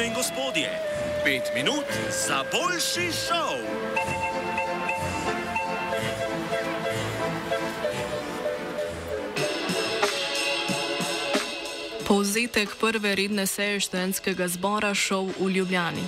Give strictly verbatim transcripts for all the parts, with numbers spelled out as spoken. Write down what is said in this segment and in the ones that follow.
Gospe in gospodje, pet minut za boljši šov. Povzetek prve redne seje študentskega zbora šov v Ljubljani.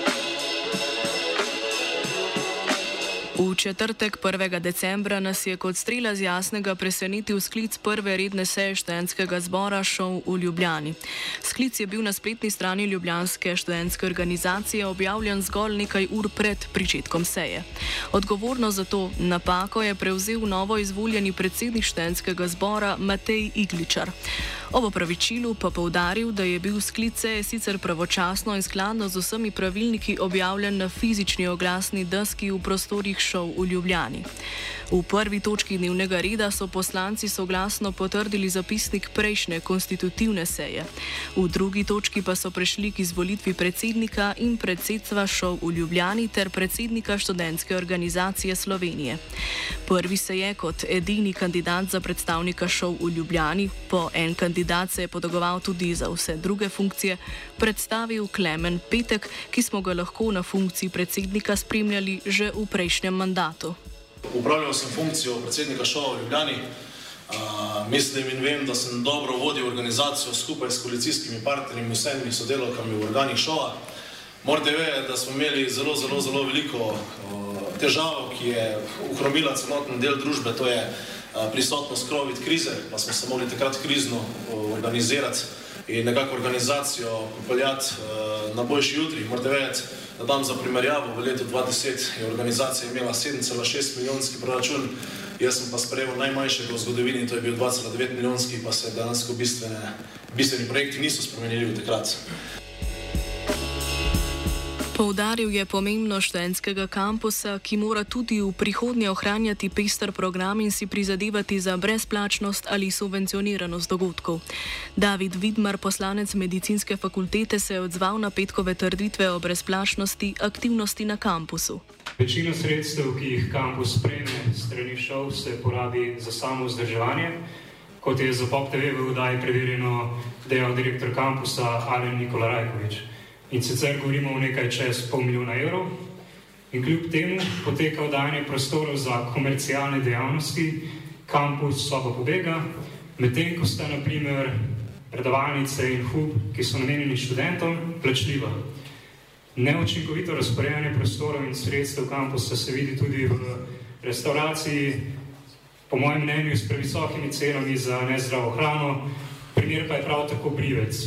V četrtek prvega decembra nas je kot strela z jasnega presenetil sklic prve redne seje študentskega zbora šov v Ljubljani. Sklic je bil na spletni strani ljubljanske študentske organizacije objavljen zgolj nekaj ur pred pričetkom seje. Odgovornost za to napako je prevzel novo izvoljeni predsednik študentskega zbora Matej Igličar. Ob opravičilu pa poudaril, da je bil sklic seje sicer pravočasno in skladno z vsemi pravilniki objavljen na fizični oglasni deski v prostorih šov v Ljubljani. V prvi točki dnevnega reda so poslanci soglasno potrdili zapisnik prejšnje konstitutivne seje. V drugi točki pa so prešli k izvolitvi predsednika in predsedstva šov v Ljubljani ter predsednika študentske organizacije Slovenije. Prvi se je kot edini kandidat za predstavnika šov v Ljubljani, po en kandidat se je potegoval tudi za vse druge funkcije, predstavil Klemen Petek, ki smo ga lahko na funkciji predsednika spremljali že v prejšnjem mandatu. Upravljal sem funkcijo predsednika šova v Ljubljani. Uh, mislim in vem, da sem dobro vodil organizacijo skupaj s koalicijskimi partnerji in vsemi sodelavkami v organih šova. Morate vedeti, da smo imeli zelo, zelo, zelo veliko uh, težav, ki je ohromila celoten del družbe, to je uh, prisotnost covid krize, pa smo se mogli takrat krizno uh, organizirati in nekako organizacijo popeljati uh, na boljši jutri. Morate vedeti, da dam za primerjavo, v letu dva tisoč deset je organizacija imela sedem cela šest milijonski proračun, jaz sem pa sprejel najmanjšega v zgodovini, to je bil dva cela devet milijonski, pa se dejansko bistvene, bistveni projekti niso spremenili v takrat. Poudaril je pomembnost študentskega kampusa, ki mora tudi v prihodnje ohranjati pester program in si prizadevati za brezplačnost ali subvencioniranost dogodkov. David Vidmar, poslanec medicinske fakultete, se je odzval na petkove trditve o brezplačnosti aktivnosti na kampusu. Večino sredstev, ki jih kampus prejme strani šov, se porabi za samo vzdrževanje. Kot je za Pop T V v oddaji preverjeno dejal direktor kampusa Alen Nikola Rajkovič. In sicer govorimo o nekaj čez pol milijona evrov. In kljub temu poteka oddajanje prostorov za komercialne dejavnosti, kampus soba pobega, medtem ko sta na primer predavalnice in hub, ki so namenjeni študentom, plačljiva. Neučinkovito razporejanje prostorov in sredstev kampusa se vidi tudi v restauraciji, po mojem mnenju s previsokimi cenami za nezdravo hrano, primer pa je prav tako Brivec.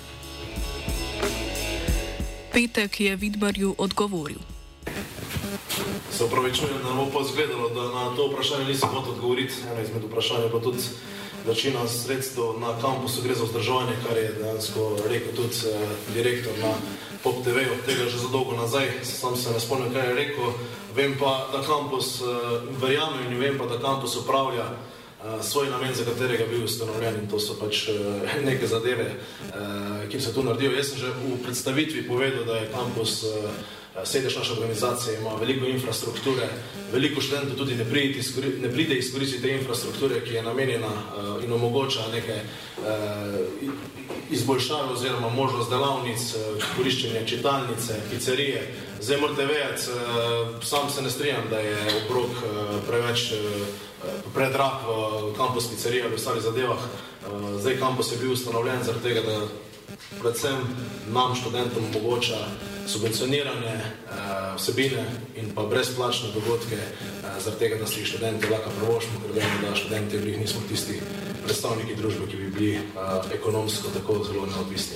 Petek je Vidmarju odgovoril. Se upravičujem, da bo pa izgledalo, da na to vprašanje nisem hotel odgovoriti. Eno izmed vprašanja pa tudi večina sredstev na kampusu gre za vzdrževanje, kar je dejansko rekel tudi eh, direktor na Pop T V-ju, tega že za dolgo nazaj, sam se ne spomnim, kaj je rekel. Vem pa, da kampus eh, verjame in vem pa, da kampus upravlja svoj namen, za katerega bil ustanovljen, in to so pač uh, neke zadeve, uh, ki se tu naredijo. Jaz sem že v predstavitvi povedal, da je kampus uh, sedež naše organizacije, ima veliko infrastrukture, veliko študentov tudi ne pride, izkori, ne pride izkoristiti te infrastrukture, ki je namenjena uh, in omogoča neke uh, izboljšave oziroma možnost delavnic, uh, koriščenje čitalnice, pizzerije. Zdaj morate vedeti, uh, sam se ne strinjam, da je obrok uh, preveč uh, predrag v kampus pizzerija ali v ostalih zadevah. Zdaj kampus je bil ustanovljen zaradi tega, da predvsem nam študentom omogoča subvencionirane vsebine in pa brezplačne dogodke, zaradi tega, da si študenti lahko privoščimo, ker vemo, da študenti v njih nismo tisti predstavniki družbe, ki bi bili ekonomsko tako zelo neodvisni.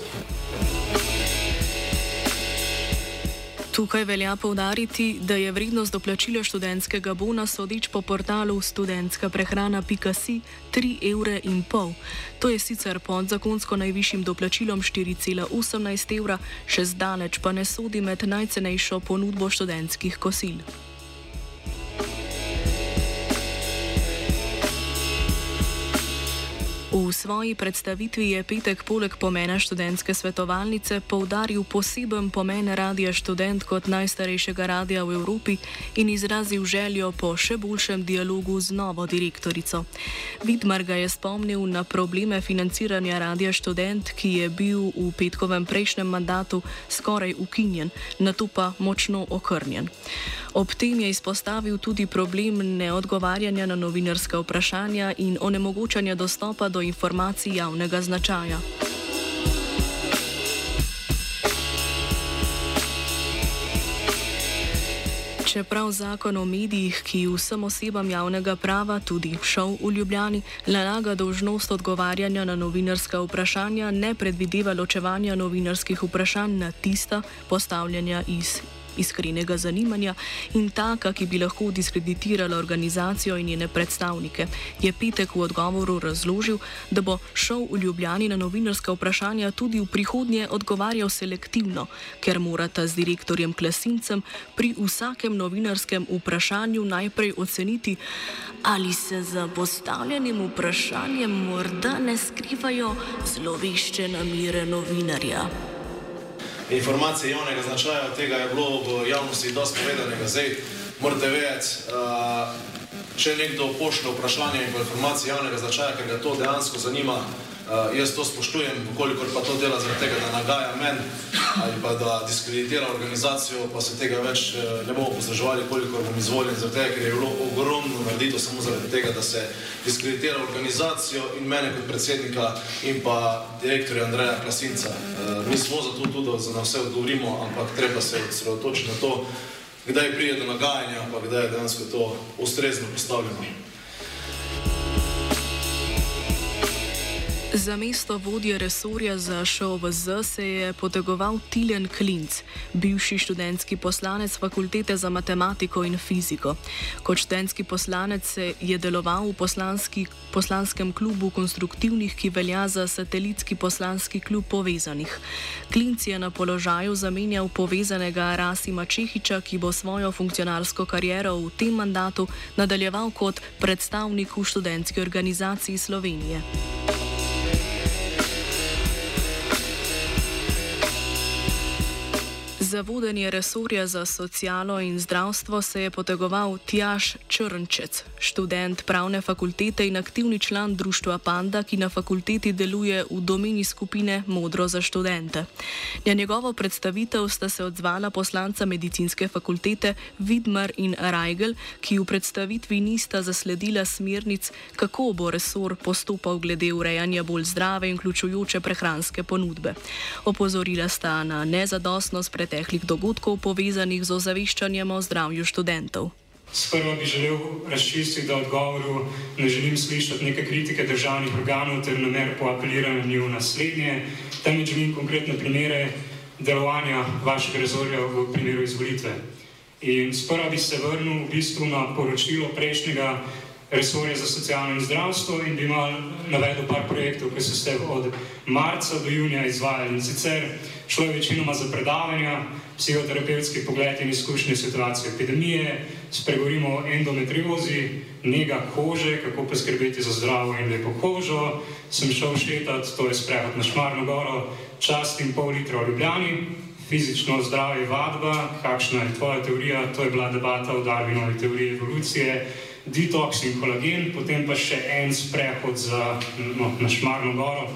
Tukaj velja poudariti, da je vrednost doplačila študentskega bona sodeč po portalu študentska prehrana pika si tri evre in pol. To je sicer pod zakonsko najvišjim doplačilom štiri cela osemnajst evra, še zdaleč pa ne sodi med najcenejšo ponudbo študentskih kosil. V V svoji predstavitvi je Petek poleg pomena študentske svetovalnice poudaril poseben pomen Radia Študent kot najstarejšega radia v Evropi in izrazil željo po še boljšem dialogu z novo direktorico. Vidmar ga je spomnil na probleme financiranja Radia Študent, ki je bil v petkovem prejšnjem mandatu skoraj ukinjen, nato pa močno okrnjen. Ob tem je izpostavil tudi problem neodgovarjanja na novinarska vprašanja in onemogočanja dostopa do informacij javnega značaja. Čeprav zakon o medijih, ki vsem osebam javnega prava, tudi ŠOU v Ljubljani, nalaga dolžnost odgovarjanja na novinarska vprašanja, ne predvideva ločevanja novinarskih vprašanj na tista, postavljanja iz iskrenega zanimanja in taka, ki bi lahko diskreditirala organizacijo in njene predstavnike, je Petek v odgovoru razložil, da bo ŠOU v Ljubljani na novinarska vprašanja tudi v prihodnje odgovarjal selektivno, ker morata z direktorjem Klasincem pri vsakem novinarskem vprašanju najprej oceniti, ali se za postavljenim vprašanjem morda ne skrivajo zlovešče namere novinarja. Informacije javnega značaja, tega je bilo v javnosti dosti povedanega. Zdaj, morate vedeti, če nekdo pošlje vprašanje in informacije javnega značaja, ker ga to dejansko zanima, jaz to spoštujem, kolikor pa to dela zaradi tega, da nagaja men ali pa da diskreditira organizacijo, pa se tega več ne bomo posluževali, kolikor bom izvoljen, zaradi tega, ker je bilo ogromno naredito samo zaradi tega, da se diskreditira organizacijo in mene kot predsednika in pa direktorja Andreja Klasinca. Mi smo zato tudi, da na vse odgovorimo, ampak treba se osredotočiti na to, kdaj pride do nagajanja, pa kdaj je dejansko to ustrezno postavljeno. Za mesto vodje resorja za ŠOVZ se je potegoval Tilen Klinc, bivši študentski poslanec Fakultete za matematiko in fiziko. Kot študentski poslanec je deloval v poslanski, poslanskem klubu konstruktivnih, ki velja za satelitski poslanski klub povezanih. Klinc je na položaju zamenjal povezanega Rasima Čehiča, ki bo svojo funkcionarsko kariero v tem mandatu nadaljeval kot predstavnik v študentski organizaciji Slovenije. Za vodenje resorja za socialo in zdravstvo se je potegoval Tjaž Črnčec, študent pravne fakultete in aktivni član društva Panda, ki na fakulteti deluje v domeni skupine Modro za študente. Na njegovo predstavitev sta se odzvala poslanca medicinske fakultete Vidmar in Rajgel, ki v predstavitvi nista zasledila smernic, kako bo resor postopal glede urejanja bolj zdrave in vključujoče prehranske ponudbe. Opozorila sta na nezadostnost preteklih dogodkov povezanih z ozaveščanjem o zdravju študentov. Sprva bi želel razčistiti, da v odgovoru ne želim slišati neke kritike državnih organov ter namer po apeliranju naslednje, temveč želim konkretne primere delovanja vašega resorja v primeru izvolitve. In sprva bi se vrnil v bistvu na poročilo prejšnjega resorja za socialno in zdravstvo in bi mal navedel par projektov, ki so se od marca do junija izvajali. In sicer šlo je večinoma za predavanja, psihoterapevtski pogled in izkušnje situacije epidemije, spregovorimo o endometriozi, nega kože, kako poskrbeti za zdravo in lepo kožo, sem šel šetati, to je sprehod na Šmarno goro, čast in pol litra v Ljubljani, fizično zdravje vadba, kakšna je tvoja teorija, to je bila debata o Darwinovi teoriji evolucije, detoks in kolagen, potem pa še en sprehod za, no, na Šmarno goro.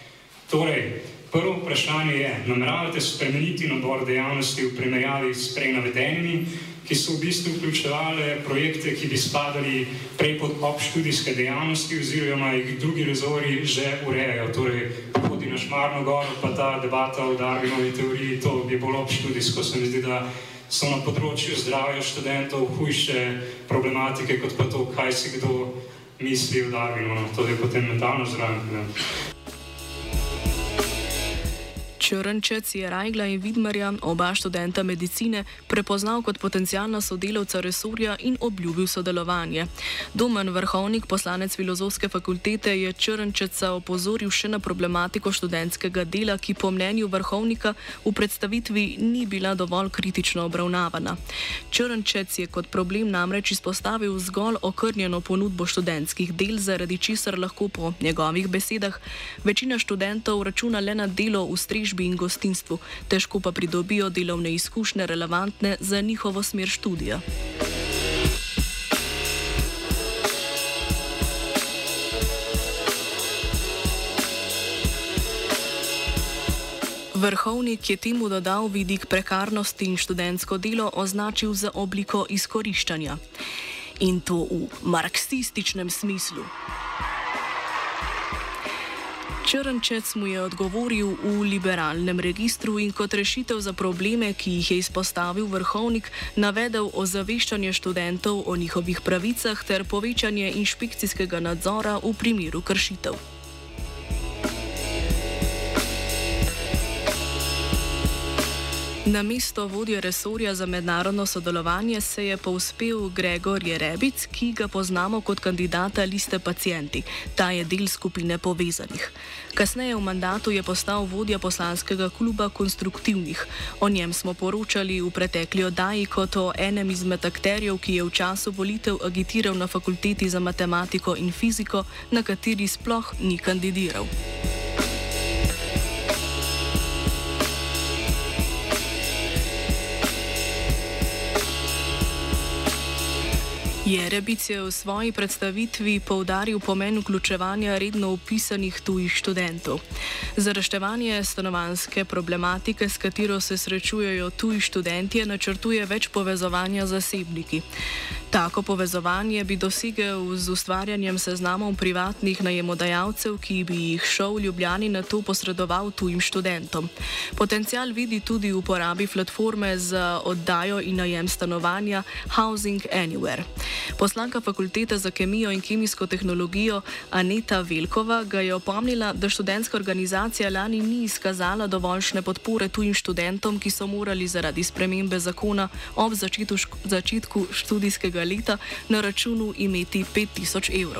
Torej, prvo vprašanje je, nameravate spremeniti nabor dejavnosti v primerjavi s prej navedenimi, ki so v bistvu vključevale projekte, ki bi spadali prej pod obštudijske dejavnosti oziroma jih drugi rezorji že urejajo. Torej, hodi na Šmarno goro, pa ta debata o Darwinovi teoriji, to je bolj obštudijsko, se mi zdi, da so na področju zdravja študentov hujše problematike, kot pa to, kaj si kdo misli o Darwinu. To je potem mentalno zdravje. Črnčec je Rajgla in Vidmarja, oba študenta medicine, prepoznal kot potencialna sodelavca resorja in obljubil sodelovanje. Domen Vrhovnik, poslanec Filozofske fakultete, je Črnčeca opozoril še na problematiko študentskega dela, ki po mnenju Vrhovnika v predstavitvi ni bila dovolj kritično obravnavana. Črnčec je kot problem namreč izpostavil zgolj okrnjeno ponudbo študentskih del, zaradi česar lahko po njegovih besedah večina študentov računa le na delo v strežbi in gostinstvu, težko pa pridobijo delovne izkušnje relevantne za njihovo smer študija. Vrhovnik je temu dodal vidik prekarnosti in študentsko delo označil za obliko izkoriščanja. In to v marksističnem smislu. Črnčec mu je odgovoril v liberalnem registru in kot rešitev za probleme, ki jih je izpostavil Vrhovnik, navedel ozaveščanje študentov o njihovih pravicah ter povečanje inšpekcijskega nadzora v primeru kršitev. Na mesto vodje resorja za mednarodno sodelovanje se je povzpel Gregor Jerebic, ki ga poznamo kot kandidata liste Pacienti. Ta je del skupine Povezanih. Kasneje v mandatu je postal vodja poslanskega kluba Konstruktivnih. O njem smo poročali v pretekli oddaji kot o enem izmed akterjev, ki je v času volitev agitiral na fakulteti za matematiko in fiziko, na kateri sploh ni kandidiral. Jerebic je v svoji predstavitvi poudaril pomen vključevanja redno vpisanih tujih študentov. Za reševanje stanovanjske problematike, s katero se srečujejo tuji študentje, načrtuje več povezovanja z zasebniki. Tako povezovanje bi dosegel z ustvarjanjem seznamov privatnih najemodajalcev, ki bi jih šov v Ljubljani nato posredoval tujim študentom. Potencial vidi tudi v uporabi platforme za oddajo in najem stanovanja Housing Anywhere. Poslanka fakultete za kemijo in kemijsko tehnologijo Aneta Velkova ga je opomnila, da študentska organizacija lani ni izkazala dovoljšne podpore tujim študentom, ki so morali zaradi spremembe zakona ob začetku, začetku študijskega leta na računu imeti pet tisoč evrov.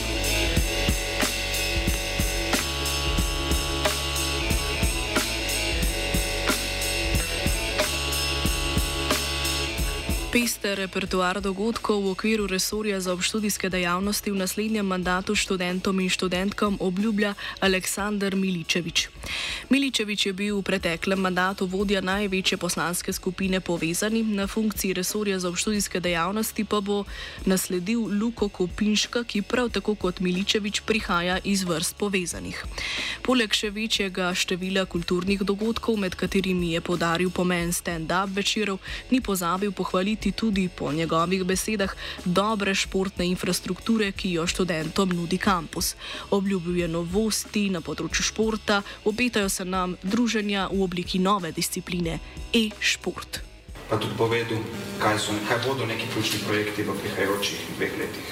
Pester repertoar dogodkov v okviru resorja za obštudijske dejavnosti v naslednjem mandatu študentom in študentkam obljublja Aleksandar Miličevič. Miličevič je bil v preteklem mandatu vodja največje poslanske skupine Povezani, na funkciji resorja za obštudijske dejavnosti pa bo nasledil Luko Kopinška, ki prav tako kot Miličevič prihaja iz vrst Povezanih. Poleg še večjega števila kulturnih dogodkov, med katerimi je poudaril pomen stand-up večerov, ni pozabil pohvaliti tudi po njegovih besedah dobre športne infrastrukture, ki jo študentom nudi kampus. Obljubil je novosti na področju športa, obetajo se nam druženja v obliki nove discipline e-šport. Pa tudi povedal, kaj, so, kaj bodo neki ključni projekti v prihajajočih dveh letih.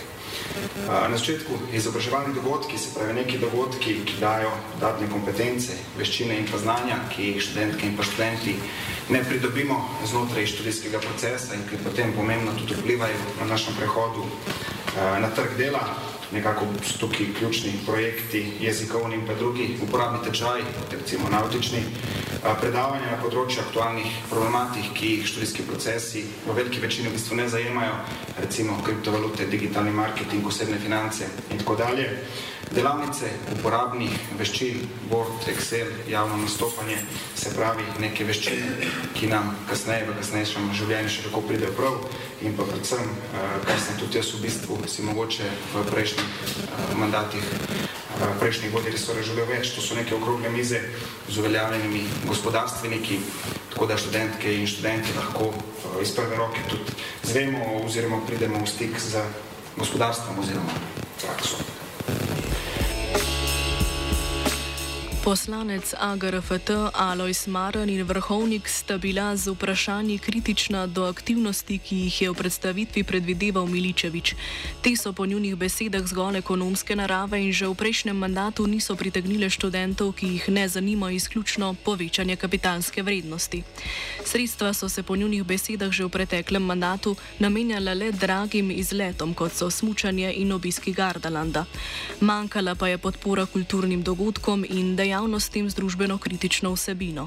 Na začetku izobraževalni dogodki, se pravi neki dogodki, ki dajo dodatne kompetence, veščine in pa znanja, ki jih študentke in pa študenti ne pridobimo znotraj študijskega procesa in ki potem pomembno tudi vplivajo na našem prehodu na trg dela. Nekako so tukaj ključni projekti, jezikovni in pa drugi, uporabni tečaji, recimo nautični, predavanja na področju aktualnih problematik, ki jih študijski procesi v veliki večini v bistvu ne zajemajo, recimo kriptovalute, digitalni marketing, osebne finance in tako dalje. Delavnice uporabnih veščin, Word, Excel, javno nastopanje, se pravi neke veščine, ki nam kasneje v kasnejšem življenju še kako pridejo prav in pa predvsem, kar sem tudi jaz v bistvu si mogoče v prejšnjih mandatih, prejšnjih vodij resorja želel več, to so neke okrogle mize z uveljavljenimi gospodarstveniki, tako da študentke in študenti lahko iz prve roke tudi zvemo oziroma pridemo v stik z gospodarstvom oziroma prakso. Poslanec A G R F T Alojz Maran in vrhovnik sta bila z vprašanji kritična do aktivnosti, ki jih je v predstavitvi predvideval Miličević. Te so po njunih besedah zgolj ekonomske narave in že v prejšnjem mandatu niso pritegnile študentov, ki jih ne zanima izključno povečanje kapitalske vrednosti. Sredstva so se po njunih besedah že v preteklem mandatu namenjala le dragim izletom, kot so smučanje in obiski Gardalanda. Manjkala pa je podpora kulturnim dogodkom in dejavnostim z družbeno kritično vsebino.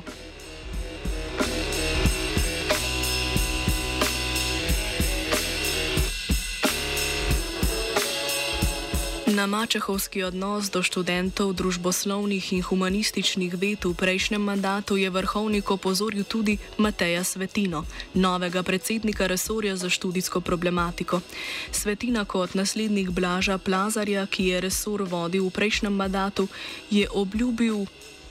Na mačehovski odnos do študentov družboslovnih in humanističnih ved v prejšnjem mandatu je vrhovnik opozoril tudi Mateja Svetino, novega predsednika resorja za študijsko problematiko. Svetina kot naslednik Blaža Plazarja, ki je resor vodil v prejšnjem mandatu, je obljubil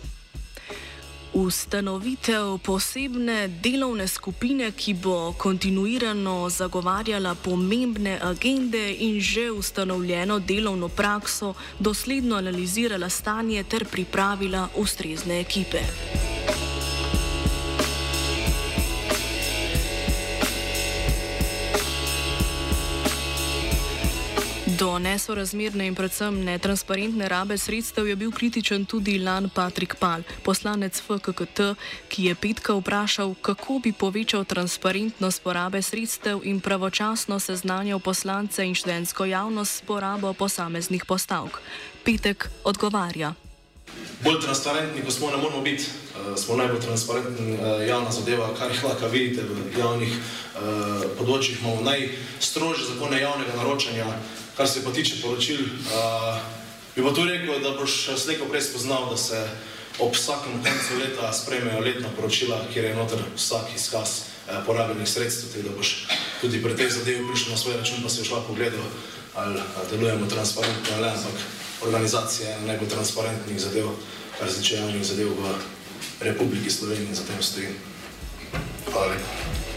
ustanovitev posebne delovne skupine, ki bo kontinuirano zagovarjala pomembne agende in že ustanovljeno delovno prakso, dosledno analizirala stanje ter pripravila ustrezne ekipe. Do nesorazmerne in predvsem netransparentne rabe sredstev je bil kritičen tudi Lan Patrik Pal, poslanec F K K T, ki je petka vprašal, kako bi povečal transparentnost porabe sredstev in pravočasno seznanjal poslance in študentsko javnost s porabo posameznih postavk. Petek odgovarja. Bolj transparentni, ko smo, ne moramo biti, uh, smo najbolj transparentni uh, javna zadeva, kar jih lahko vidite v javnih uh, področjih. Imamo najstrožje zakone javnega naročanja, kar se pa tiče poročil. Uh, bi pa tu rekel, da boš slejko prej spoznal, da se ob vsakem koncu leta sprejmejo letna poročila, kjer je noter vsak izkaz uh, porabljenih sredstev, tako da boš tudi pri tej zadevi prišel na svoj račun, pa si boš lahko pogledal, ali uh, delujemo transparentno ali ne, ampak organizacija je najbolj transparentnih zadev, kar se tiče javnih zadev v Republiki Sloveniji, za tem stojim. Hvala lepa.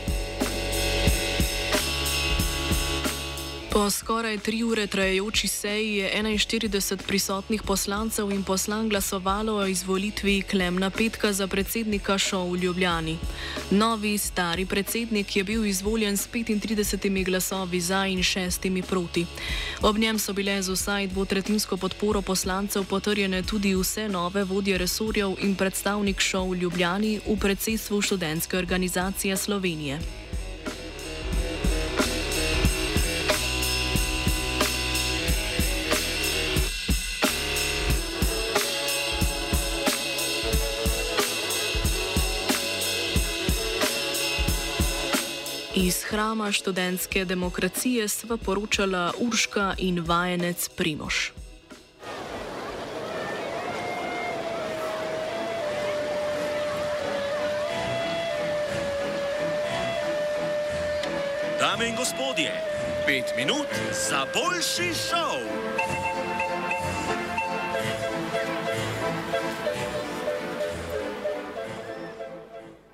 Po skoraj tri ure trajajoči seji je enainštirideset prisotnih poslancev in poslank glasovalo o izvolitvi Klemna Petka za predsednika ŠOU v Ljubljani. Novi, stari predsednik je bil izvoljen s petintridesetimi glasovi za in šestimi proti. Ob njem so bile z vsaj dvotretjinsko podporo poslancev potrjene tudi vse nove vodje resorjev in predstavnik ŠOU v Ljubljani v predsedstvu Študentske organizacije Slovenije. Iz hrama študentske demokracije sva poročala Urška in vajenec Primož. Dame in gospodje, pet minut za boljši šov.